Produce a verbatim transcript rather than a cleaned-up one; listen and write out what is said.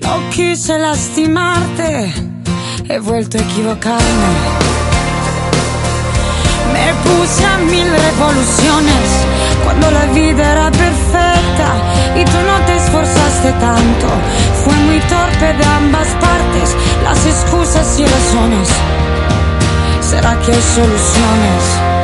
No quise lastimarte, he vuelto a equivocarme. Me puse a mil revoluciones cuando la vida era perfecta y tú no te esforzaste tanto. Fue muy torpe de ambas partes, las excusas y razones. ¿Será que hay soluciones?